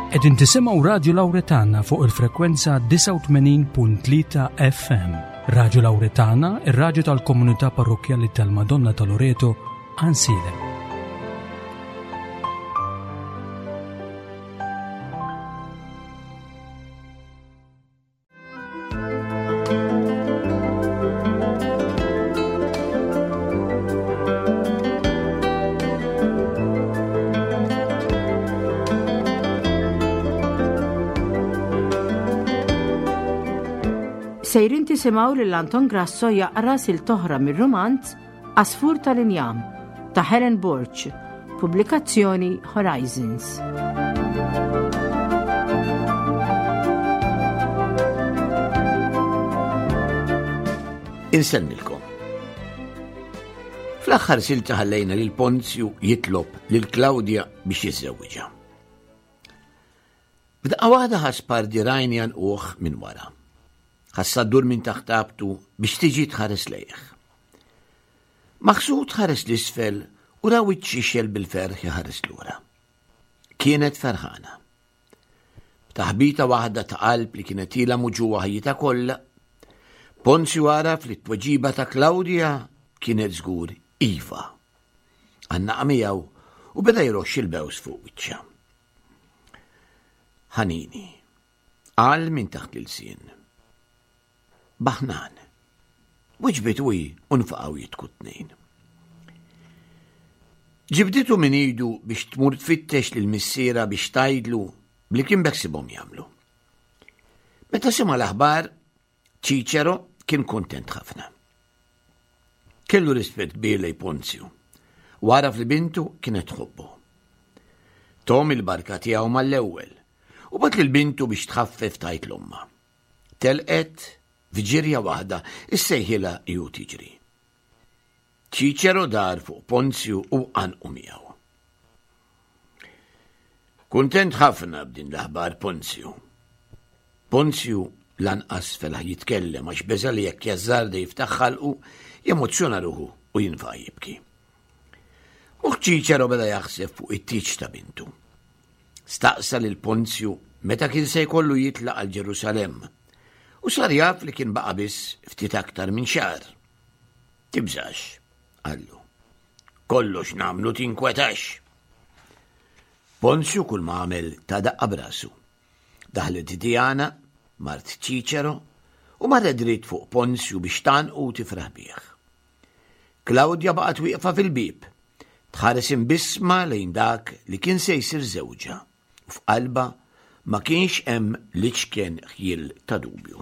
Qegħdin tisimgħu Radju Lawretana fuq il-frekwenza 89.3 FM. Radju Lawretana, ir-radju tal-Komunità Parrokjali tal-Madonna ta' Loreto, Ansile. Sejrin tisimaw lil Anton Grasso jaqra sil-toħra mir-romanz Asfur tal-Injam ta' Helen Borch, pubblikazzjoni Horizons. Insemmilkom. Fl-aħħar silta ħallejna lil Ponzju jitlob lil Klawdja biex jiżżewwiġha. B'daqqa waħda ħaspar dirajnjan uħ minn wara. ħassaddur minn taħtabtu biex tiġi tħares lejh. Maħsud tħares l-isfel u raw iċċixel bil-ferħ jħares lura. Kienet ferħana. Taħbita waħda ta' qalb li kienet ilha muġuwa ħajjita kollha, Ponzju għaraf li t-tweġiba ta' Klawdja kienet żgur iva. Għannaqa miegħu u beda jroxx il-bews fuq wiċċha. Ħanini, qal minn taħt l-sin. Baħnan, wiġbet wi unfaqaw jitkutnejn. Ġibditu minn idu biex tmur tfittex lil-missiera biex tajdlu bli kien beksibhom jagħmlu. Meta sema l-aħbar, Ċiċero kien kontent ħafna. Kellu rispett kbir lej Ponzju, u għaraf li bintu kienet tħobbu. Tom il-barka tiegħu mal-ewwel, u bat lil-bintu biex tħaffef tajt l-omma. Telqet f'ġirja waħda issejħilha ju tiġri. Ċiċero dar fuq Ponzju u għanqu miegħu. Kuntent ħafna b'din l-aħbar Ponzju. Ponzju lanqas felaħ jitkellem għax beża li jekk jażżarda jiftaħ ħalqu jemozzjona ruħu u jinfa' jibki. Moħħ Ċiċero beda jaħseb fuq it-tieġ ta' bintu. Staqsa lil Ponzju meta kien se jkollu jitlaq għal Ġerusalemm. U sar jaf li kien baqa' biss ftit aktar minn xahar. Tibżax, għallu. Kollox nagħmlu tinkwetax. Ponzju kull ma għamel ta' daqqa brasu. Daħlet Diana, mart Ċiċero, u marret dritt fuq Ponzju biex tanqu u tifraħ bih. Klawdja baqgħet wieqfa fil-bib, tħares imbisma lejn dak li kien se jsir żewġha, u f'qalba ma kienx hemm liċken ħjil ta' dubju.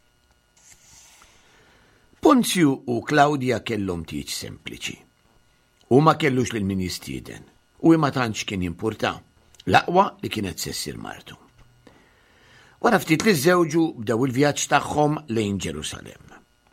Ponzju u Klawdja kellhom tieġ sempliċi. U ma kellux lil min jistieden, u ma tantx kien jimpurta, l-aqwa li kienet sessir martu. Wara ftit li żewġu bdew il-vjaġġ tagħhom lejn Ġerusalemm.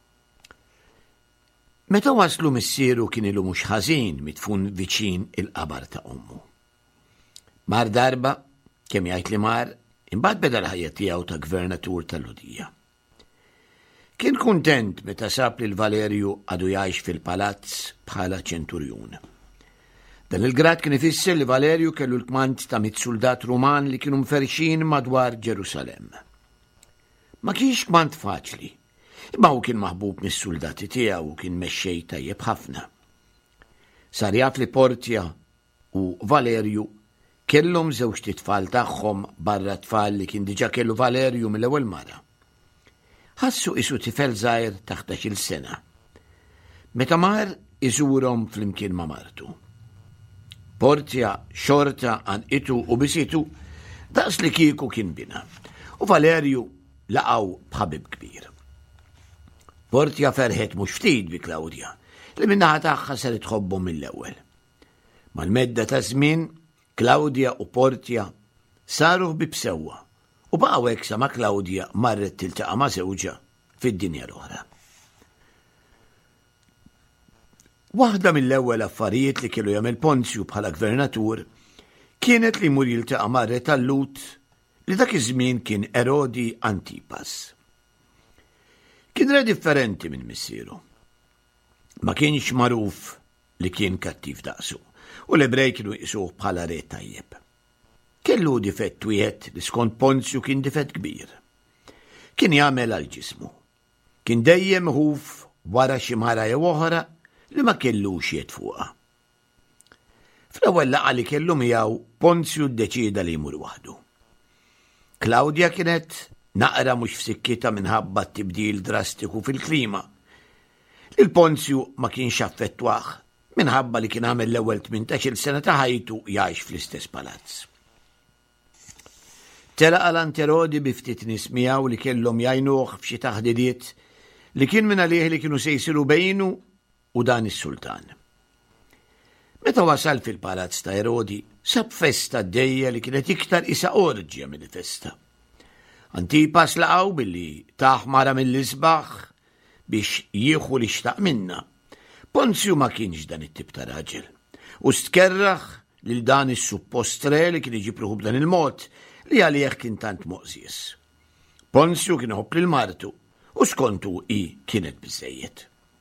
Meta waslu missieru kien ilu mhux ħażin mitfun viċin il-qabar ta' ommu. Mar darba kemm jgħid li mar, imbagħad beda l-ħajja tiegħu ta' gvernatur tal-Ludija. Kien kuntent meta sab li l-Valerju għadu jgħix fil-palazz bħala ċenturjun. Dan il-grad kien ifisser li Valerju kellu l-kmand ta' 100 soldat Ruman li kienu mferxin madwar Ġerusalemm. Ma kienx kmand faċli, imma hu kien maħbub mis-soldati tiegħu u kien mexxej tajjeb ħafna. Sar jaf li Portja u Valerju kellhom żewġ titfal tagħhom barra tfal li kien diġà kellu Valerju mill-ewwel mara. Ħassu isu tifel żgħir ta' 11-il sena. Meta mar iżurhom flimkien ma' martu. Portja xorta għanqitu u bisitu daqs li kieku kien bina, u Valerju laqgħu b'ħabib kbir. Portja ferħet mhux ftit bi Klawdja, li minnaħa tagħha saret tħobbhom mill-ewwel. Mal-medda ta' żmien Klawdja u Portja saru ħbib sewwa u baqgħu hekk sa ma' Klawdja marret tiltaqa' ma' żewġha fid-dinja l-oħra. Waħda mill-ewwel affarijiet li kellu jagħmel Ponzju bħala gvernatur kienet li jmur jiltaqa' ma' re tal-Lut li dak iż-żmien kien Erodi Antipas. Kien re differenti minn missieru. Ma kienx magħruf li kien kattiv daqsu u l-Ebrej kienu jqisuh bħala re tajjeb. kellu difett wieħed li skont Ponzju kien difett kbir. Kien jagħmel għal ġismu. Kien dejjem ħuf wara xi mara jew oħra li ma kellux jed fuqha. Fl-ewwel laqgħa li kellu miegħu Ponzju ddeċieda li jmur waħdu. Klawdja kienet naqra mhux f'sikkitha minħabba t-tibdil drastiku fil-klima. Lil Ponzju ma kienx affettwah minħabba li kien għamel l-ewwel 18-il sena ta' ħajtu jgħix fl-istess palazz. Telaqa l-Anterodi bi ftit nies miegħu li kellhom jgħinuh f'xi taħdidiet li kien minn għalih li kienu se jsiru bejnu u dan is-sultan. Meta wasal fil-palazz ta' Erodi, sab festa d-dejja li kienet iktar isa orġja mill-festa. Antipas laqgħu billi taħ mara mill-isbaħ biex jieħu li xtaq minna. Ponzju ma kienx dan it-tip ta' raġel u stkerraħ lil dan is-suppost re li kien iġibruħu b'dan il-mod li għalih kien tant moqżies. Ponzju kien ħobb lil martu u skontu kienet biżejjed.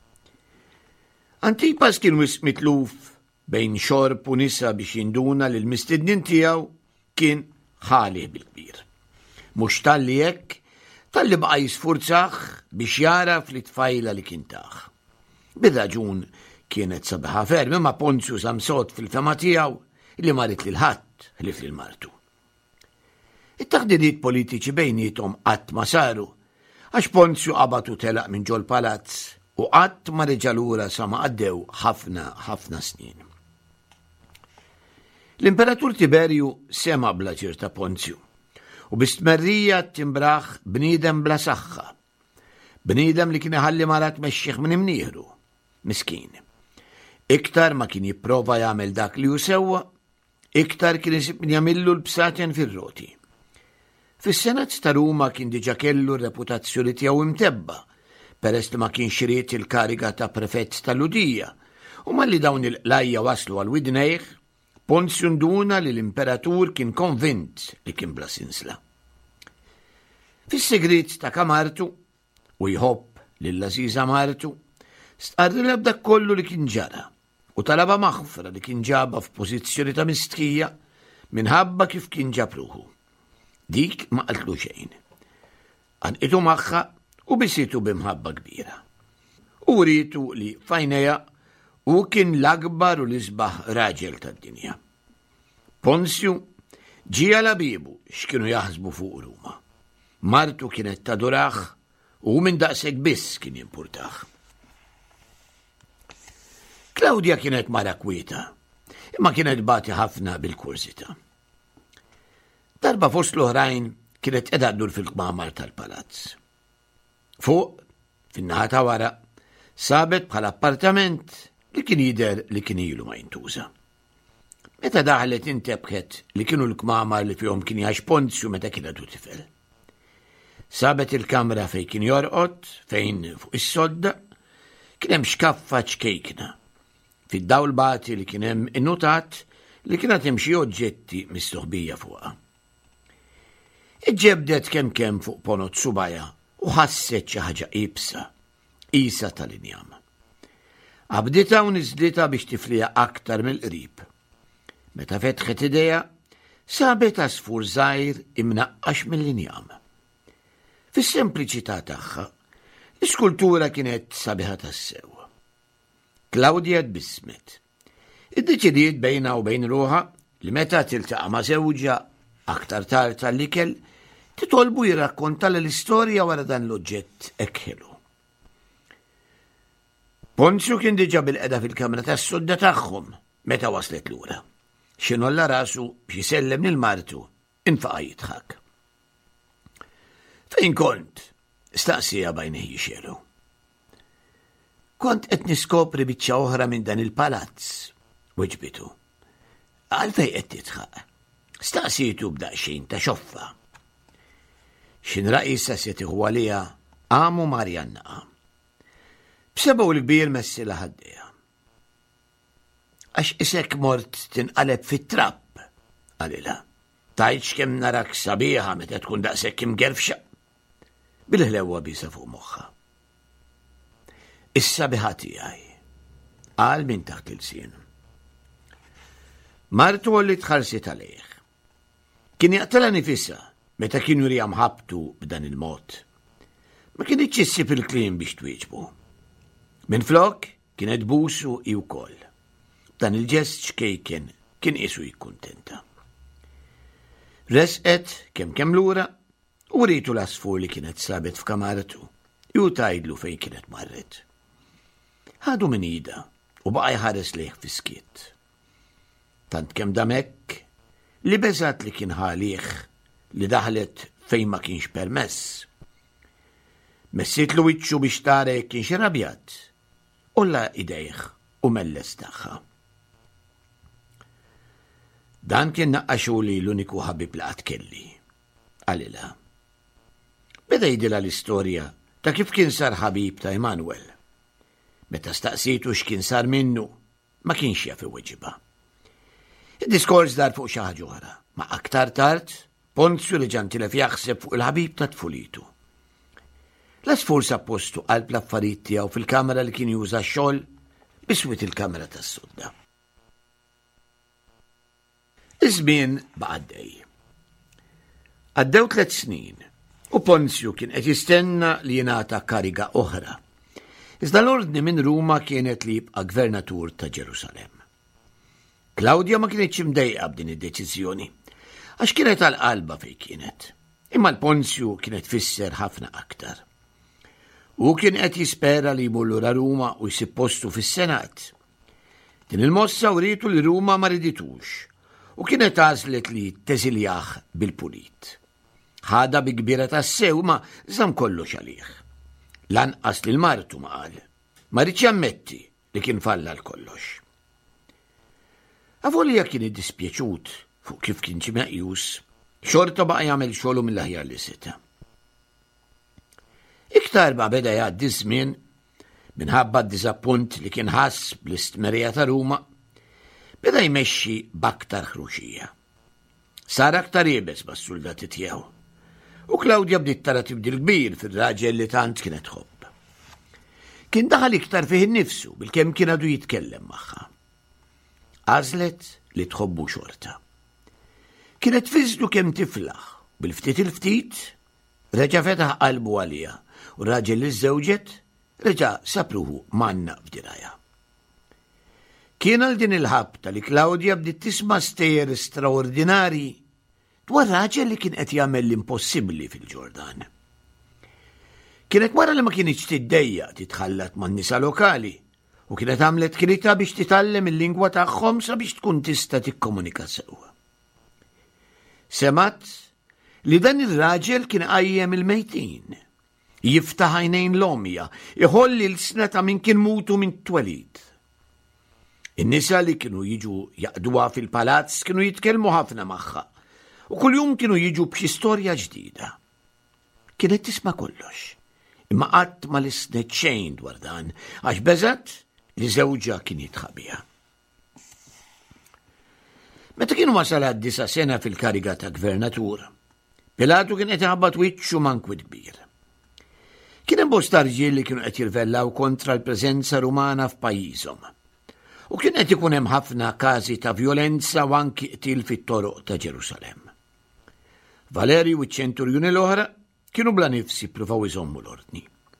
Antipas kien wisq mitluf bejn xorb u nisa biex jinduna li l-mistednin tiegħu kien ħalih bil-kbir. Mhux talli hekk, talli baqa' jisfurzah biex jaraf li tfajla li kien taħ. Bir-raġun kienet sabiħa ferm imma Ponzju samsot fil-fema tiegħu li marit lil ħadd ħlif lil martu. It-taħdidiet politiċi bejniethom qatt ma saru għax Ponzju qabad u telaq minn ġol palazz u qatt ma reġa' lura sa ma għaddew ħafna snin. L-Imperatur Tiberju sema bl-aġir ta' Ponzju u bistmerrija timbraħ bniedem bla saħħa. Bniedem li kien iħalli mara tmexxih minn imnieħru, miskin. Iktar ma kien jipprova jagħmel dak li hu sewwa, iktar kien isib min jagħmillu l-bsaten fir-roti. Fis-Senat ta' Ruma kien diġà kellu r-reputazzjoni tiegħu imtebba peress li ma kienx irid il-kariga ta' prefett tal-Ludija u malli dawn il-qlajja waslu għal widnejh, Ponzju nduna li l-Imperatur kien konvint li kien bla sinsla. Fis-segret ta' kamartu u jħobb lill-Ażiża Martu, stqarrilha b'dak kollu li kien ġara u talaba maħfra li kien ġabha f'pożizzjoni ta' mistħija minħabba kif kien ġab ruħu. Dik ma qaltlu xejn. Anqitu magħha u bisitu bimħabba kbira. U rritu li fajneja u kien l-akbar u l-isbaħ raġel tad-dinja. Ponzju ġie għal abibu x'kienu jaħsbu fuq Ruma. Martu kienet taduraħ u minn daqshekk biss kien jimpurtaħ. Klawdja kienet mara kwieta, imma kienet bati ħafna bil-kursita. Darba fost l-oħrajn kienet qiegħda ddur fil-kmamar tal-palazz. Fuq, fin-naħa ta' wara, sabet bħala appartament li kien jidher li kien ilu ma jintuża. Meta daħlet intebħet li kienu l-kmamar li fihom kien jgħix Ponzju meta kien għadu tifel. Sabet il-kamra fejn kien jorqod, fejn fuq is-sodda, kien hemm xkaffa ċkejkna. Fid-dawl bati li kien hemm innutat li kienet hemm xi oġġetti mistoħbija fuqha. Iġġebdet kemm fuq ponot subajja u ħasset xi ħaġa qisa tal-injam. Qabditha u niżlitha biex tifliha aktar mill-qrib. Meta fetħet idejha, sabet għasfur żgħir imnaqqax mill-injam. Fis-sempliċità tagħha, l-iskultura kienet sabiħa tassew. Klawdja tbissmet. Iddeċidiet bejna u bejn ruħha li meta tiltaqa' ma' żewġa aktar tard tal-ikel titolbu jirrakkonta l-istorja wara dan l-oġġett hekk ħelu. Ponzju kien diġà bil-qeda fil-kamra tas-sodda tagħhom meta waslet lura. Xinolla rasu biex jisellem lil-martu infaqa' jidħak. Fejn kont? Staqsija bajnejn jixelu. Kont qed niskopri biċċa oħra minn dan il-palazz, weġbitu. Għalfejn qed tidħaq? Staqsitu b'daqsxejn ta' xoffa. X'inraqisha se tieħu għaliha għamu Marjanna. B'sebgħu l-kbir messila ħaddejha. Għax isek mort tinqaleb fit-trapp, għalilha. Tajtx kemm narak sabiħa meta tkun daqshekk imgerfxa. Bil-ħlewwa bisa fuq moħħha. Is-sabiħa tiegħi, qal minn taħt il-sien. Martu li tħarsit għalih. kien jaqtala nifisha meta kienu jurija mħabtu b'dan il-mod. Ma kienitx issib il-kliem biex twieġbu. Minflok kienet busu i wkoll. Dan il-ġest xkejken kien qisu jikkuntenta. Resqet kemm lura u rritu l-asfur li kienet sabet f'kamaratu u tajdlu fejn kienet marret. Ħadu minn ida u baqa jħares lejh fiskiet. Tant kemm damek li beżat li kien ħalih li daħlet fejn ma kienx permess. Messitlu wiċċu biex tara jekk kienx irrabjat u la idejh u melles tagħha. Dan kien naqqaxu li l-uniku ħabib li qatt kelli. Għalila. Beda jidilha l-istorja ta' kif kien sar ħabib ta' Emanuel. Meta staqsitu x'kien sar minnu, ma kienx jaf iweġibha. Id-diskors dar fuq xi ħaġa oħra, ma aktar tard Ponzju li ġan tilef jaħseb fuq il-ħabib ta' tfulitu. L-asfur sappostu qalb l-affarijiet tiegħu fil-kamera li kien juża x-xogħol biswit il-kamera tas-sudda. Iż-żmien baqa' għaddej. Għaddew 3 snin u Ponzju kien qed jistenna li jingħata kariga oħra. Iżda l-ordni minn Ruma kienet li jibqa' gvernatur ta' Ġerusalemm. Klawdja ma kienitx imdejqa b'din id-deċiżjoni għax kienet għal-qalba fejn kienet. Imma l-Ponzju kienet fisser ħafna aktar. U kien qed jispera li jmur lura Ruma u jsib postu fis-Senat. Din il-mossa writu li Ruma ma riditux u kienet għażlet li teżiljaħ bil-pulit. Ħada bi kbira tas-sew ma żamm kollox għalih. Lanqas li l-martu ma qal. Ma rridx jammetti li kien falla l-kollox. Avolja kien iddispjaċut fuq kif kien ġie meqjus, xorta baqa' jagħmel xogħlu mill-aħjar li seta'. Iktar ma beda jgħaddi żmien minħabba d-diżappunt li kien ħass bl-istmerija ta' Ruma, beda jmexxi b'aktar ħruxija. Sar aktar jebes bas-soldati tiegħu. U Klawdja bdiet tara tibdil kbir fir-raġel li tant kienet tħobb. Kien daħal iktar fih innifsu bil-kemm kien għadu jitkellem magħha. Għażlet li tħobbu xorta. Kienet fiżlu kemm tiflaħ bil-ftit il-ftit reġa' fetaħ qalbu għaliha u raġel li żewġet reġa' sapruhu manna f'dirajja. Kien għal din il-ħabta li Klawdja bdiet tisma' stejjer straordinarji dwar raġel li kien qed jagħmel l-impossibbli fil-Ġordan. Kienet wara li ma kienx tiddejja titħallat man-nisa lokali u kienet għamlet krita biex titgħallem il-lingwa tagħhom sabiex tkun tista' tikkomunika sewwa. Semat li dan ir-raġel kien qajjem il-mejtin, jiftaħ għajnejn l-omja, iħolli l-sna ta' min kien mutu minn twelid. In-nisa li kienu jiġu jaqduha fil-palazz kienu jitkellmu ħafna magħha. U kuljum kienu jiġu b'xi storja ġdida. Kienet tisma' kollox, imma qatt ma lisnet xejn dwar dan għax beżat li żewġha kien jitħabiha. Meta kienu wasal għad-9 sena fil-kariga ta' gvernatur, Pilatu kien qed iħabbat wiċċu mankwit kbir. Kien hemm bosta rġiel li kienu qed jirvellaw kontra l-preżenza Rumana f'pajjiżhom. U kien qed ikun hemm ħafna każi ta' vjolenza u anki qtil fit-toroq ta' Ġerusalemm. Valerju u ċ-ċenturjuni l-oħra kienu bla nifsi pruvaw iżommu l-ordni.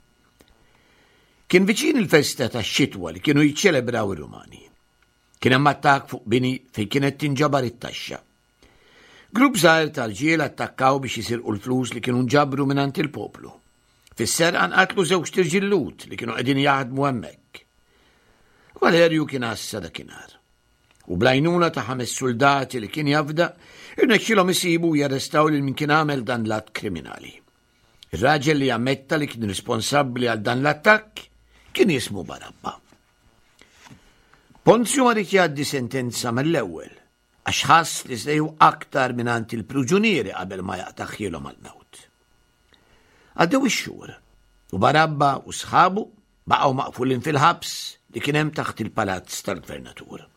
Kien viċin il-festa tax-xitwa li kienu jiċċelebraw ir-Rumani. Kien hemm attakk fuq bini fejn kienet tinġabar it-taxxa. Grupp żgħar tal-ġiel attakkaw biex jisirqu l-flus li kienu nġabru mingħand il-poplu. Fis-serqa nqatlu żewġ tirġillut li kienu qegħdin jaħdmu hemmhekk. Valerju kien assa dakinhar. U blajnuna ta' 5 soldati li kien jafda, irnexxilhom isibu jarrestaw lil min kien għamel dan l-att kriminali. Ir-raġel li ammetta li kien responsabbli għal dan l-attakk kien jismu Barabba. Ponzju ma rid jgħaddi sentenza mill-ewwel għax ħass li sejħu aktar mingħand il-pruġunieri qabel ma jaqtaħħilhom għall-mewt. Għaddew ix-xhur u Barabba u sħabu baqgħu maqfulin fil-ħabs li kien hemm taħt il-palazz tal-gvernatur.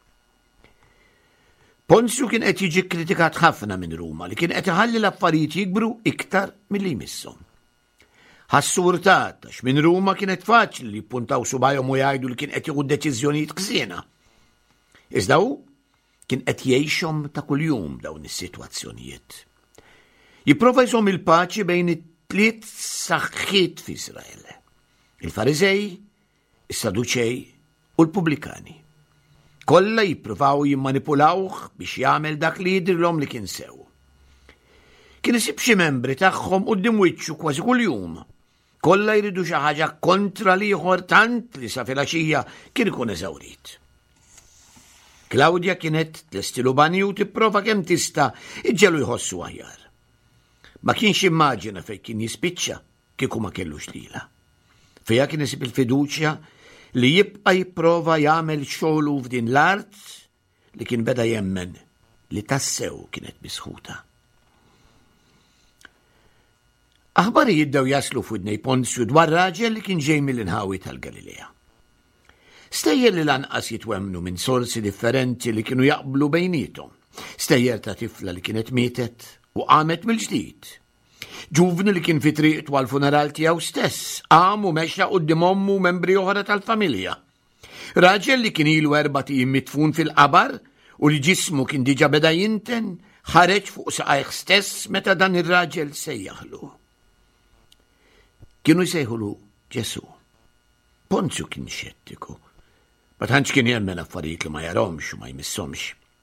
Ponzju kien qed jiġi kritikat ħafna minn Ruma li kien qed iħalli l-affarijiet jikbru iktar milli jmisshom. Ħassurtat għax minn Ruma kienet faċli li jpuntaw subajhom u jgħidu li kien qed jieħu deċiżjonijiet ħsiena. Iżda hu kien qed jgħixhom ta' kuljum dawn is-sitwazzjonijiet. jipprova jżomm il-paċi bejn it-tliet saħħiet f'Iżrael. Il-Fariżej, is-Saduċej u l-Pubblikani. Kollha jippruvaw jimmanipulawh biex jagħmel dak li jidhirlhom li kien sew. Kien isib xi membri tagħhom quddiem wiċċu kważi kuljum. Kollha jridu xi ħaġa kontra l-ieħor tant li sa filgħaxija kien ikun eżawrit. Klawdja kienet tlestilu bani u tipprova kemm tista' iġġelu jħossu aħjar. Ma kienx immaġina fejn kien jispiċċa kieku ma kellux lila. Fejha kien isib il-fiduċja li jibqa' jipprova jagħmel xogħlu f'din l-art li kien beda jemmen li tassew kienet misħuta. Aħbari jibdew jaslu f'udnej Ponzju dwar raġel li kien ġej mill-inħawi tal-Galilea. Stejjer li lanqas jitwemnu minn sorsi differenti li kienu jaqblu bejnietom. Stejjer ta' tifla li kienet mietet u qamet mill-ġdid. Ġuvni li kien fi triqtu għal-funeral tiegħu stess, qam u mexxa quddiem ommu membri oħra tal-familja. Raġel li kien ilu 4 tim mitfun fil-qabar u li ġismu kien diġà beda jinten, ħareġ fuq saqajh stess meta dan ir-raġel sejjaħlu. Kienu jsejħulu Ġesu. Ponzju kien xettiku. Ma tantx kien jemmen affarijiet li ma jarahomx u ma jmissomx.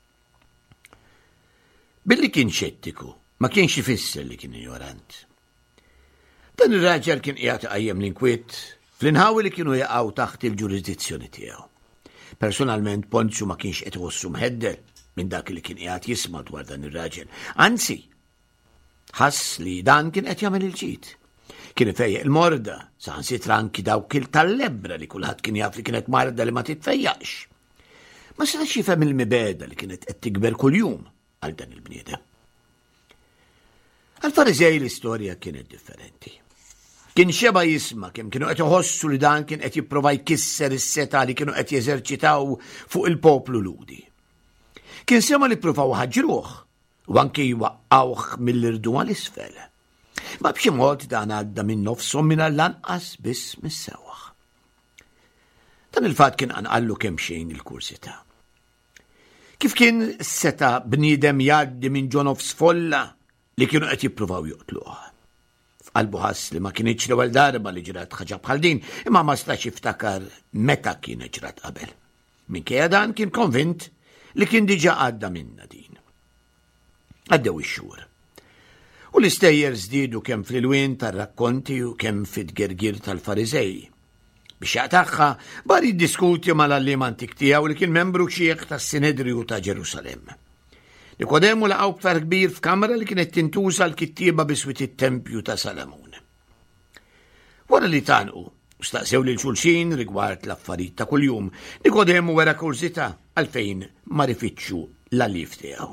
Billi kien xettiku, ma kienx ifisser li kien ignorant. Dan ir-raġel kien qiegħed iqajjem l-inkwiet fl-inħawi li kienu jaqgħu taħt il-ġurisdizzjoni tiegħu. Personalment Ponzju ma kienx qed iħossu mħeddel minn dak li kien qiegħed jisma' dwar dan ir-raġel. Anzi, ħass li dan kien qed jagħmel il-ġid. Kien ifejjeq il-morda, saħansitra anki dawk il-tal-lebbra li kulħadd kien jaf li kienet marda li ma titfejjaqx. Ma setax jifhem il-mibeda li kienet qed tikber kuljum għal dan il-bniedem. Għal-Fariżej l-istorja kienet differenti. Kien xeba jisma' kemm kienu qed iħossu li dan kien qed jipprova jkisser is-seta li kienu qed jeżerċitaw fuq il-poplu ludi. Kien sema li ppruvaw ħaġġruh u anke jwaqqawh mill-irdu għall-isfel. Ma b'xi mod dan għadda minn nofshom minn lanqas biss mis-sewwaħ. Dan il-fatt kien anqallu kemm xejn il-kursità. Kif kien seta' bniedem jgħaddi minn ġo nofs folla li kienu qed jippruvaw joqtluh. F'qalbu ħass li ma kienx l-ewwel darba li ġrat ħaġa bħal din, imma ma stax jiftakar meta kienet ġrat qabel. Minkejja dan kien konvint li kien diġà għadda minna din. Għaddew ix-xhur. U l-istejjer żdiedu kemm fl-ilwien tar-rakkonti u kemm fid-gergir tal-Fariżej. Biex jaqtaħħa bar jiddiskuti mal-alliem antik tiegħu li kien membru xieħ tas-Sinedriju ta' Ġerusalemme. Nikodemu laqgħu ktar kbir f'kamra li kienet tintuża l-kittieba biswit it-Tempju ta' Salamun. Wara li tanqu, staqsew lil xulxin rigward l-affarijiet ta' kuljum, Nikodemu wera kursità għalfejn ma rifittxu l-allif tiegħu.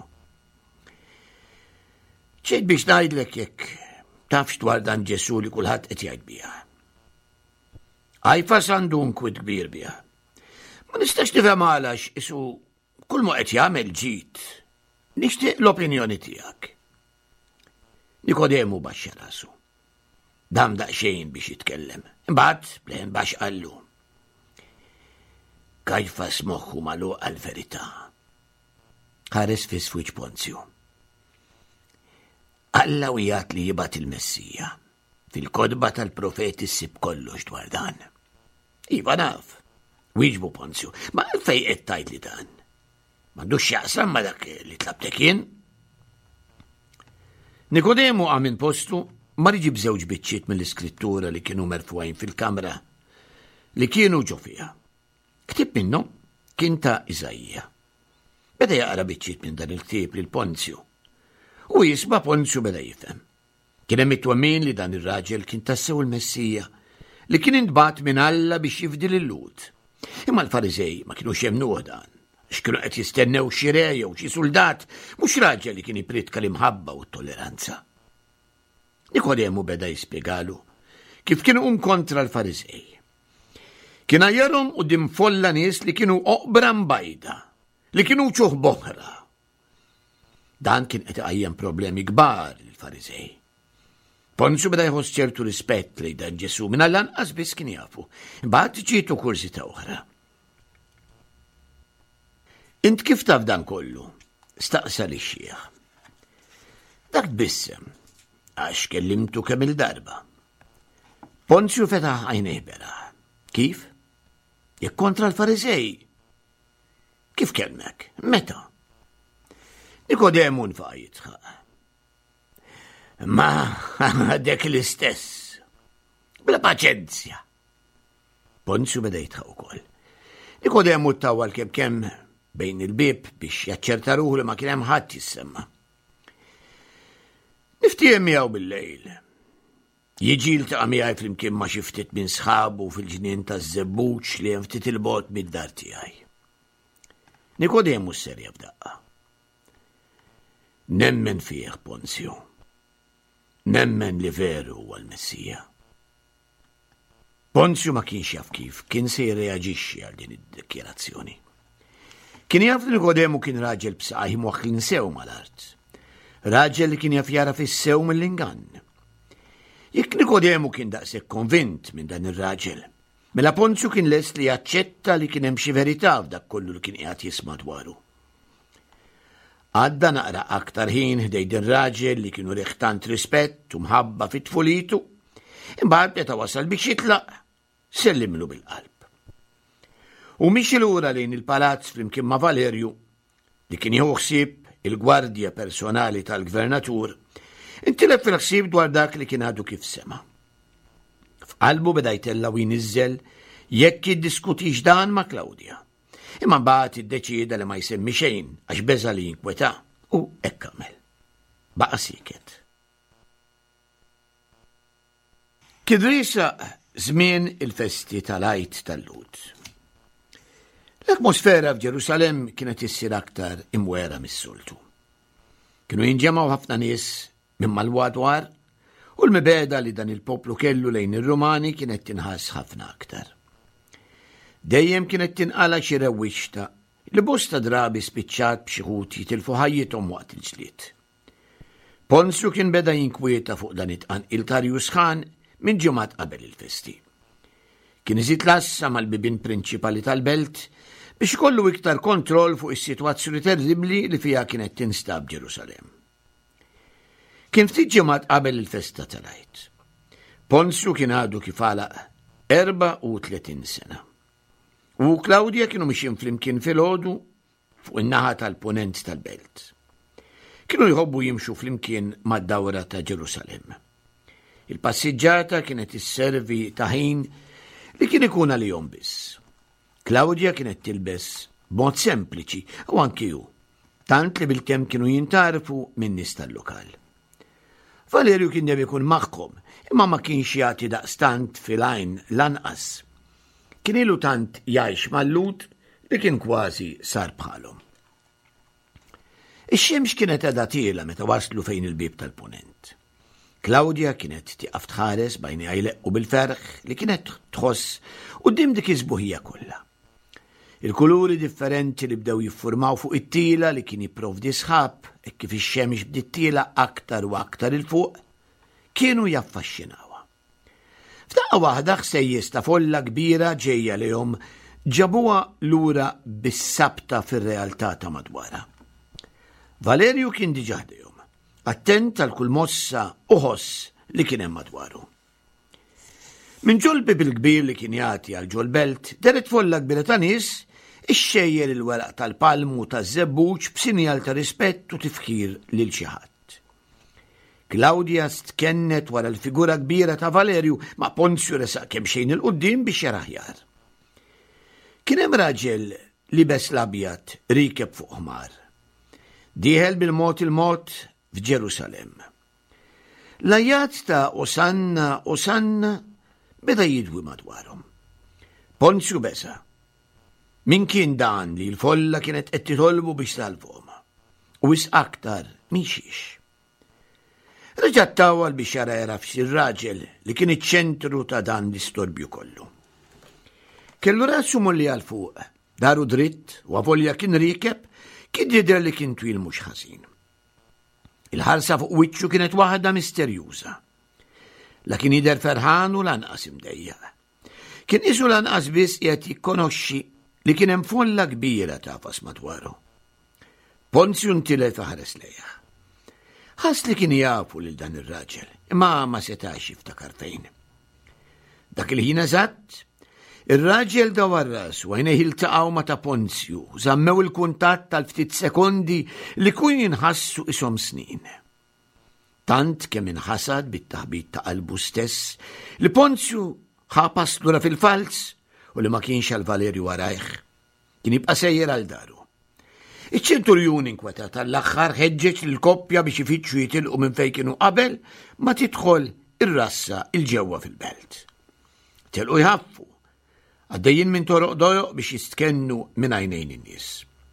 ċejt biex ngħidlek jekk tafx dwar dan Ġesu li kulħadd qed jgħid biha. Għajfas għandu nkwit kbir biha. Ma nistax nifhem għalax isu kull ma qed jagħmel ġid. Nixtieq l-opinjoni tiegħek. Nikodemu baxxa rasu. Dam daqsxejn biex jitkellem. Imbagħad blen baxx qallu. Kajfas moħħu magħluq għall-verità. Ħares fi swiċ Ponzju. Alla u jgħat li jibat il-Messija. Fil-kodba tal-profeti ssib kollox dwar dan. Iva naf. Wieġbu Ponzju. Ma għalfej qed tgħid li dan. M'għandux x'jaqsam ma dak li tlabtek jien. Nikodemu għamin postu mar iġib żewġ biċċiet mill-iskrittura li kienu merfuqajn fil-kamra li kienu ġo fiha. Ktieb minnhom kien ta' Iżajja. Beda jaqra biċċiet minn dan il-ktieb lil Ponzju. U jisma' Ponzju beda jifhem. Kien hemm it-twemmin li dan ir-raġel kien tassew il-Messija li kien intbagħat minn Alla biex jifdi lil-Lut. Imma l-Fariżej ma kienux jemmnuh dan, x'kienu qed jistennew xi re jew xi suldat, mhux raġel li kien jipritka l-imħabba u t-tolleranza. Nikodemu beda jispjegalu kif kienu kontra l-Fariżej. Kien għajjarhom quddiem folla nies li kienu oqbra mbajda, li kienu ċuħ boħra. Dan kien qed iqajjem problemi kbar lill-Fariżej. Ponzju beda jħoss ċertu rispett lejn dan Ġesu minn lanqas biss kien jafu. Imbagħad ġietu kursità oħra. Int kif taf dan kollu? Staqsa li xieħ. Dak tbissem għax kellimtu kemm il-darba. Ponzju fetaħ għajnejh beraħ. Kif? Jekk kontra l-Farisej. Kif kelmek? Meta? Nikodemu nfaq jitħaq. Ma dek l-istess. Bla paċenzja. Ponzju beda jitħaq ukoll. Nikodemu ttawwal kemm bejn il-bib biex jaċċerta ruħu li ma kien hemm ħadd jissemma. Niftiem miegħu bil-lejl. Jiġi ltaqa' miegħi flimkien ma' xi ftit minn sħabu fil-ġnien taż-żebbuġ li hemm ftit il-bogħod mid-dar tiegħi. Nikodemu s-serja b'daqqa. Nemmen fih Ponzju. Nemmen li veru huwa l-Messija. Ponzju ma kienx jaf kif kien se jirreaġixxi għal din id-dikjarazzjoni. Kien jaf li Nikodemu kien raġel b'saqajh moħħ sew mal-art. Raġel li kien jaf jara fis-sew mill-ingann. Jekk Nikodemu kien daqshekk konvint minn dan ir-raġel, mela Ponzju kien lest li jaċċetta li kien hemm xi verità f'dak kollu li kien qiegħed jisma' dwaru. Għadda naqra aktar ħin ħdej din raġel li kienu rieħ tant rispett u mħabba fit-tfulitu, imbagħad meta wasal biex jitlaq, sellimlu bil-qalb. U mixi lura lejn il-palazz flimkien ma' Valerju li kien jieħu ħsieb il-gwardja personali tal-gvernatur, intilef fil-ħsieb dwar dak li kien għadu kif sema. F'qalbu beda jtella win iżżel jekk jiddiskutix dan ma' Klawdja. Imma mbagħad iddeċieda li ma jsemmi xejn għax beża li jinkweta u hekk għamel. Baqa' siket. Kien risaq żmien il-festi tal-Għid tal-Lud. L-atmosfera f'Ġerusalemm kienet issir aktar imwera mis-soltu. Kienu jinġemgħu ħafna nies minn mal-wadwar u l-mibeda li dan il-poplu kellu lejn ir-Rumani kienet tinħass ħafna aktar. Dejjem kienet tinqala xi rewwixta li bosta drabi spiċċat b'xi ħut jitilfu ħajjithom waqt il-ġlied. Ponzju kien beda jinkwieta fuq dan it-tqanqil Tarjus Khan minn ġimgħat qabel il-festi. Kien iżid lassa mal-bibien prinċipali tal-belt biex ikollu iktar kontroll fuq is-sitwazzjoni terribbli li fiha kienet tinstab Ġerusalemm. Kien ftit ġimgħat qabel il-festa tal-Għid. Ponzju kien għadu kif għalaq 34 sena. U Klawdja kienu mixin flimkien fil-ħodu fuq in-naħa tal-punent tal-belt. Kienu jħobbu jimxu flimkien mad-dawra ta' Ġerusalemm. Il-passiġġata kienet isservi ta' ħin li kien ikun għalihom biss. Klawdja kienet tilbes b'mod sempliċi u anki hu, tant li bil-kemm kienu jintarfu minn nies tal-lokal. Valerju kien deb ikun magħhom, imma ma kienx jagħti daqstant fil-għajn lanqas. Kien ilu tant jgħix mal-Lud li kien kważi sar bħalhom. Ix-xemx kienet qiegħda tieqa meta waslu fejn il-bib tal-punent. Klawdja kienet tieqaf tħares bajnejha jleqqu bil-ferħ li kienet tħoss quddiem dik iż-sbuħija kollha. Il-kuluri differenti li bdew jiffurmaw fuq it-tiela li kien jipprovdi sħab e kif ix-xemx bdiet tieqa aktar u aktar il fuq kienu jaffaxxinawha. F'daqqa waħda ħsejjes ta' folla kbira ġejja lihom ġabuha lura bis-sabta fir-realtà ta' madwarha. Valerju kien diġà ħdejhom, attent għal kull mossa u ħoss li kien hemm madwaru. Minn ġolbi bil-kbir li kien jagħti għal ġolbelt deret folla kbira ta' nies ixxejjer il-weraq tal-palmu taż-żebbuġ b'sinjal ta' rispett u tifkir lil xi ħadd. Klawdja stkennet wara l-figura kbira ta' Valerju ma' Ponzju resaq kemm xejn il-qudiem biex jara aħjar. Kien hemm raġel libes l-abjad rikeb fuq ħmar. Dieħel bil-mod il-mod f'Ġerusalemm. L-ajjat ta' Osanna, Osanna beda jidwi madwarhom. Ponzju besa. Min kien dan li l-folla kienet qed titolbu biex talbhom. U wis aktar mixiex. Reġattaw għal biex jara f'xi raġel li kien iċ-ċentru ta' dan l-istorbju kollu. Kellu rasu molli għal fuq, daru dritt u għavolja kien rikeb, kien jidher li kien twil mhux ħażin. Il-ħarsa fuq wiċċu kienet waħda misterjuża. La kien jidher ferħan u lanqas imdejjaq. Kien isu lanqas biss qiegħed jikkonoxxi li kien hemm folla kbira tafas madwaru. Ponzju ntilef ħares lejha. ħass li kien jafu lil dan ir-raġel, imma ma setax jiftakar fejn. Dak il-ħin eżatt, ir-raġel dawar rasu għajnejh iltaqgħu ma' ta' Ponzju, żammew il-kuntatt tal-ftit sekondi li kun jinħassu ishom snin. Tant kemm inħasad bit-taħbit ta' qalbu stess li Ponzju ħapas lura fil-fals u li ma kienx għal Valerju warajh. Kien jibqa' sejjer għal daru. Iċ-ċenturjun inkwetat tal-aħħar ħeġġeġ lill-koppja biex ifittxu jitilqu minn fejn kienu qabel ma tidħol ir-rassa il-ġewwa fil-belt. Telqu jħaffu, għaddejjin minn toroq dojoq biex jistkennu minn għajnejn in-nies.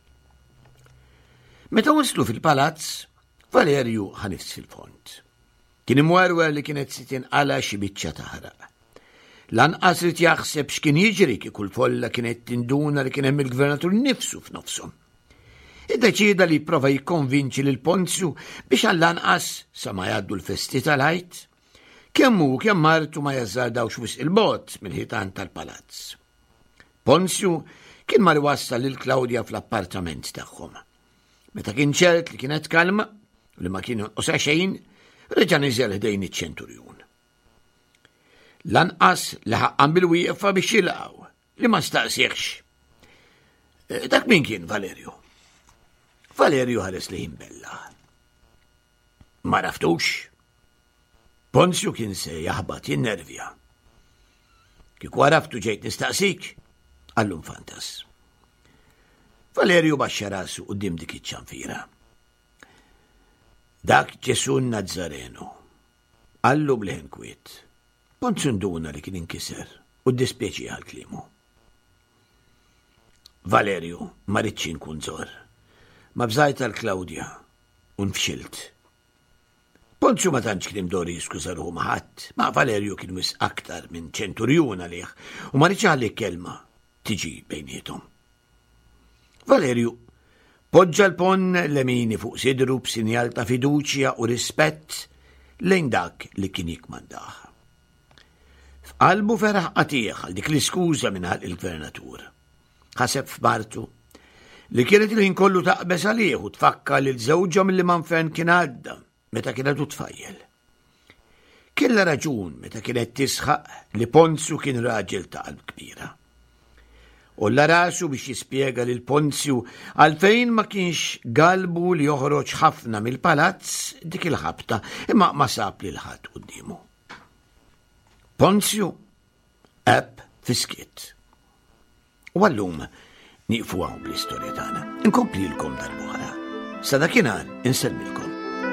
Meta waslu fil-palazz, Valerju ħanifs fil-font. Kien imwerwer li kienet se tinqala xi biċċa taħraq. Lanqas rid jaħseb x'kien jiġri kieku l-folla kienet tinduna li kien hemm il-gvernatur nnifsu f'nofshom. Iddeċida li jipprova jikkonvinċi lil Ponzju biex għall-anqas sa ma jgħaddu l-festi tal-Għid kemm hu kemm martu ma jażardawx wisq il-bogħod mill-ħitan tal-palazz. Ponzju kien mar iwassal lil Klawdja fl-appartament tagħhom. Meta kien ċert li kienet kalma li ma kienu osa xejn, reġa' niżel ħdejn iċ-ċenturjun. Lanqas laħaqqan bil-wieqfa biex jilqgħu li ma staqsihx. Dak min kien Valerju? Valerju ħares li jinbella. Ma raftux. Ponzju kien se jaħbad jinnervja. Kieku għaraftu ġejt nistaqsik, għallum fantas. Valerju baxxa rasu quddiem dik iċ-ċanfira. Dak Ġesun Nazzarenu, għallu bleħen kwiet. Ponzju nduna li kien inkiser u dispieċi għal-klimu. Valerju ma ridx inkun żgħar, ma bżajt għal-Klawdja u nfxilt. Ponzju ma tantx kien imdori jiskuża ruħu ma' ħadd, ma' Valerju kien wis aktar minn ċenturjun għalih u ma ridx għalih kelma tiġi bejniethom. Valerju poġġa l-pon lemini fuq sidru b'sinjal ta' fiduċja u rispett lejn dak li kien jikmandah. F'qalbu feraħ qatih għal dik l-iskuża minn il-gvernatur. Ħaseb f'Martu li kienet il-ħin kollu taqbes għalih u tfakka lil żewġhom li manfern kien għadda meta kienet tfajjel. Kella raġun meta kienet tisħaq li Ponzju kien raġel ta' qalb kbira. U rasu biex jispjega lil Ponzju għalfejn ma kienx galbu li joħroġ ħafna mill-palazz dik il-ħabta imma ma sab li l-ħadd qudiemu. Ponzju eb fiskiet. U għallum nieqfu hawn bl-istorja tagħna. Inkomplilkom darb'oħra. Sa dakinhar insellmilkom.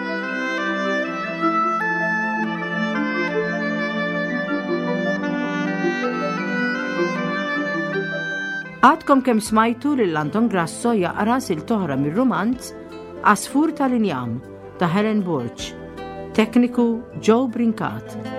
Għadkom kem smajtu lil Anton Grasso jaqra sil-toħra mir-romanz Asfur tal-Injam ta' Helen Borch, tekniku Joe Brinkat.